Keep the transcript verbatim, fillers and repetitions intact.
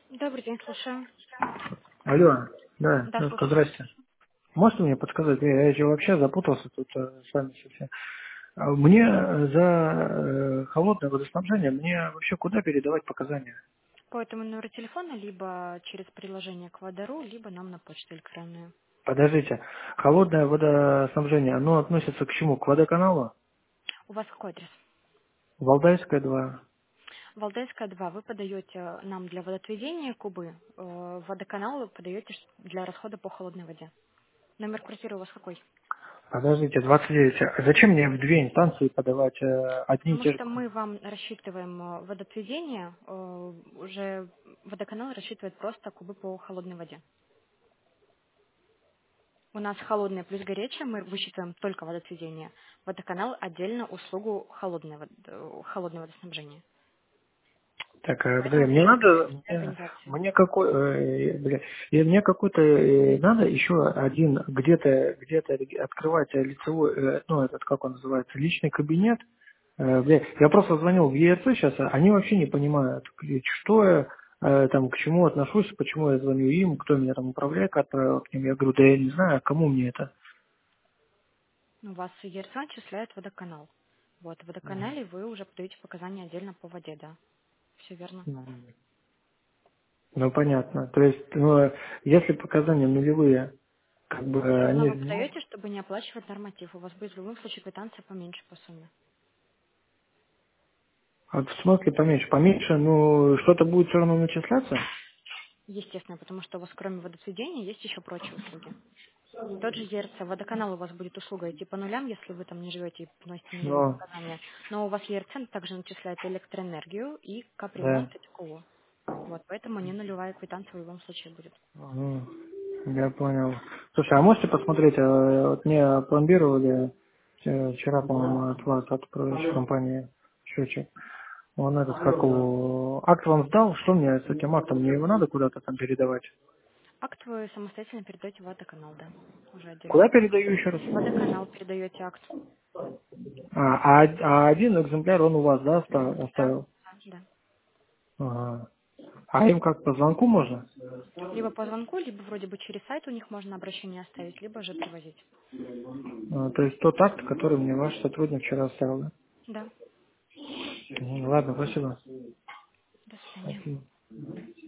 Добрый день, слушаю. Алло, да, Да, Нюшка, слушаю. здрасте. Можете мне подсказать? Я, я же вообще запутался тут э, с вами совсем. А Мне э, за э, холодное водоснабжение, мне вообще куда передавать показания? По этому номеру телефона либо через приложение к Водору, либо нам на почту электронную. Подождите, холодное водоснабжение, оно относится к чему? К водоканалу? У вас какой адрес? Валдайская два. Валдайская два. Вы подаете нам для водоотведения кубы, э, водоканал вы подаете ш- для расхода по холодной воде. Номер квартиры у вас какой? Подождите, двадцать девять. А зачем мне в две инстанции подавать э, одни и Потому те же? что мы вам рассчитываем э, водоотведение, э, уже водоканал рассчитывает просто кубы по холодной воде. У нас холодное плюс горячее, мы высчитываем только водоотведение. Водоканал отдельно услугу холодного, вод- э, холодного водоснабжения. Так, э, подожди, Поэтому мне приходится надо, через мне, организацию. мне какой, э, бля, и мне какой-то э, надо еще один где-то где-то реги- открывать э, лицевой, э, ну этот как он называется, личный кабинет. Э, бля, я просто звонил в Е Р Ц сейчас, а они вообще не понимают, к- что я э, там к чему отношусь, почему я звоню им, кто меня там управляет, отправил к ним. Я говорю, да я не знаю, а кому мне это. У вас ЕРЦ отчисляет водоканал. Вот, в водоканале вы уже подаете показания отдельно по воде, да. Все верно. Мгм. Ну понятно. То есть, ну, э, если показания нулевые, как бы Все э, равно они вы же не могут. подаете, чтобы не оплачивать норматив. У вас будет в любом случае квитанция поменьше по сумме. А в смысле поменьше? Поменьше, ну, что-то будет все равно начисляться? Естественно, потому что у вас кроме водоотведения есть еще прочие услуги. Тот же ЕРЦ, водоканал у вас будет услуга идти по нулям, если вы там не живете и вносите нулевые Ну, показания. Но у вас ЕРЦ также начисляет электроэнергию и да. капремонт и ТКО. Вот, поэтому не нулевая квитанция в любом случае будет. Мгм. Я понял. Слушай, а можете посмотреть, э, вот мне пломбировали э, вчера, по-моему, от вас, от управляющей компании счетчик. Он этот, как у... Акт вам сдал? Что мне с этим актом? Мне его надо куда-то там передавать? Акт вы самостоятельно передаете в водоканал, да, уже Куда отдельно. передаю еще раз? В водоканал передаете акт. А, а, а один экземпляр он у вас, да, оста- Да, оставил? да, да. Ага. А им как, по звонку можно? Либо по звонку, либо вроде бы через сайт у них можно обращение оставить, либо же привозить. А, то есть тот акт, который мне ваш сотрудник вчера оставил, да? Да, Мгм, ладно, спасибо. до свидания. Спасибо.